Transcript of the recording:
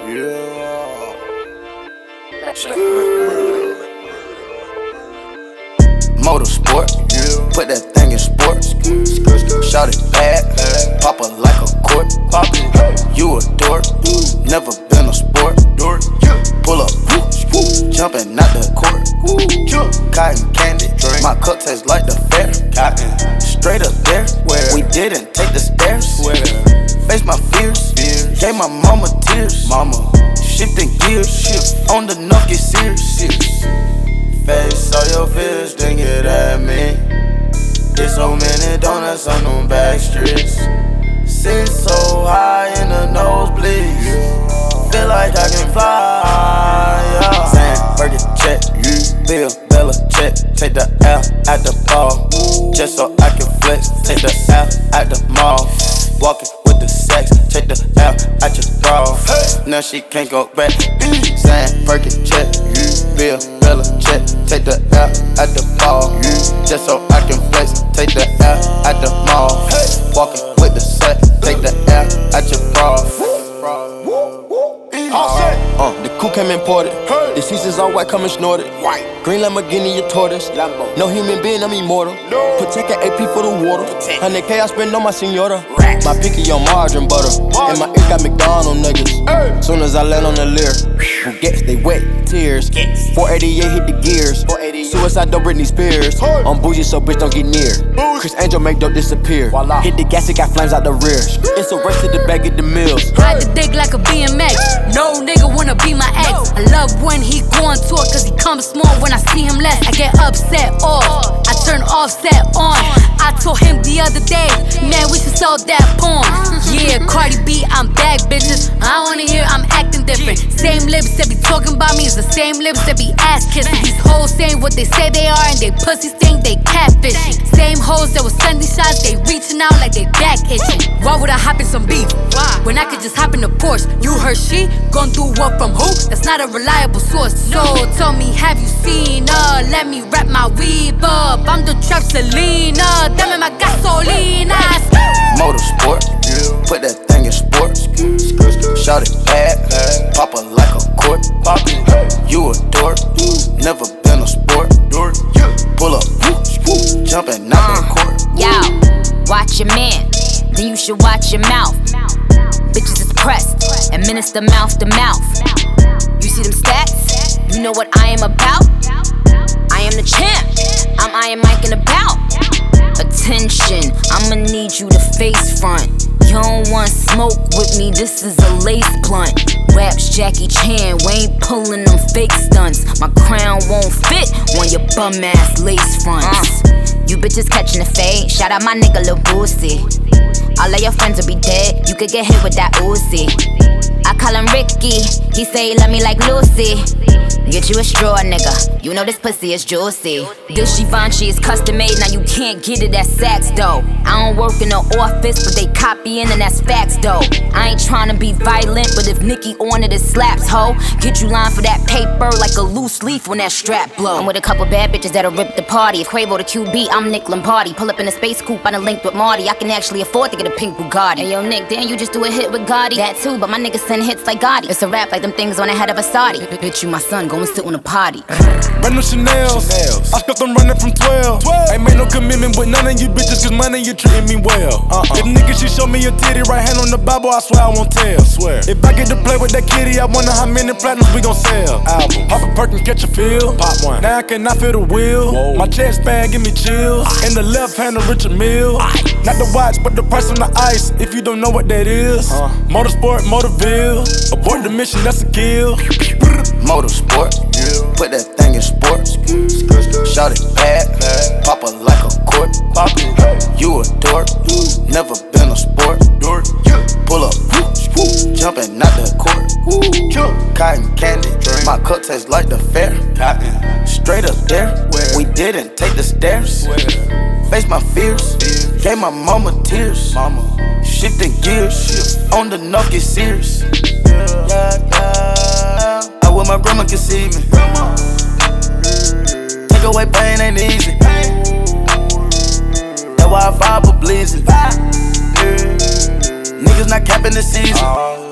Yeah. Motorsport, put that thing in sports. Shout it bad, pop it like a court. You a dork, never been a sport. Pull up, jumping out the court. Cotton candy, my cup tastes like the fair. Straight up there, we didn't take the stairs. Face my fears, gave my mama tears. Shifting gears, on the nuff get serious. Face all your fears, then get at me. There's so many donuts on them back streets. Sit so high in the nosebleeds. Feel like I can fly, yeah. Saying, Fergie check, Bill, Bella check. Take the L at the ball, just so I can flex. Take the L at the mall, walking with the sex. Take the L at your bra, now she can't go back. Saying, Fergie check, Bill, Bella check. Take the L at the ball, just so I can flex. Take the L at the mall, walking with the sex. Take the L at your bra. The coupe came imported. The seasons all white, coming snorted. Green Lamborghini, your tortoise. No human being, I'm immortal. Protect an AP for the water. 100K I spend on my senora. My picky on margarine butter. And my ear got McDonald's nuggets. Soon as I land on the Lear, who gets they wet tears. 488 hit the gears. Suicide don't Britney Spears. I'm bougie, so bitch don't get near. Chris Angel make dope disappear. Hit the gas, it got flames out the rear. It's a race to the bag of the mills. Ride the dick like a BMX. No nigga wanna be my ex. I love when he go on tour, cause he comes small when I see him less. I get upset off, I turn offset on. I told him the other day, man, we should sell that porn. Yeah, Cardi B, I'm back, bitches. I wanna hear I'm acting different. Same lips that be talking about me is the same lips that be ass kissing. These hoes saying what they say they are and they pussies think they catfishing. Same hoes that was sending shots, they reaching out like they back itching. Why would I hop in some beef? When I could just hop in the Porsche. You heard she gon' do what from who? That's not a reliable source. So tell me, have you seen her? Let me wrap my weave up. I'm the trap Selena. Dame my gasolina. Motorsport, put that thing in sports. Shout it bad, pop it like a court. You a dork, never been a sport. Pull up, jumping out the court. Yo, watch your man, then you should watch your mouth. Bitches is pressed, administer mouth to mouth. You see them stats? You know what I am about? I am the champ, I'm Iron Mike and about. Attention, I'ma need you to face front. You don't want smoke with me, this is a lace blunt. Raps Jackie Chan, we ain't pulling them fake stunts. My crown won't fit on your bum ass lace fronts. You bitches catching the fade, shout out my nigga Lil Boosie. All of your friends will be dead, you could get hit with that Uzi. I call him Ricky, he say he love me like Lucy. Get you a straw, nigga, you know this pussy is juicy. This Givenchy is custom made, now you can't get it at Saks though. I don't work in the office, but they copying and that's facts though. I ain't tryna be violent, but if Nicki on it, it slaps, ho. Get you line for that paper like a loose leaf when that strap blow. I'm with a couple bad bitches that'll rip the party. If Quavo the QB, I'm Nick Lombardi. Pull up in a space coupe, I done linked with Marty. I can actually afford to get a pink Bugatti. Hey yo Nick, damn you just do a hit with Gotti. That too, but my niggas send hits like Gotti. It's a rap like them things on the head of a Saudi. Bitch, you my son, go and sit on a potty. Brand new Chanel's. I stuck them running from 12. Ain't made no commitment with none of you bitches, cause money you treating me well. If niggas she show me your titty, right hand on the Bible, I swear I won't tell. If I get to play with that kitty, I wonder how many platinums we gon' sell. Album. Pop a Perkins, catch a feel. Pop one. Now I cannot feel the wheel. Whoa. My chest band give me chills. In the left hand of Richard Mille. Not the watch, but the price on the ice. If you don't know what that is. Motorsport, Motorville. Abort the mission, that's a kill. Motorsport, put that thing in sports. Shout it bad, pop it like a court. You a dork, never been a sport. Pull up, jumping out the court. Cotton candy, my cup tastes like the fair. Straight up there, we didn't take the stairs. Face my fears, gave my mama tears. Shifting gears, on the nuff get serious. I wish my grandma could see me. Take away pain ain't easy. That's why I fire for bleeding. Niggas not capping the season.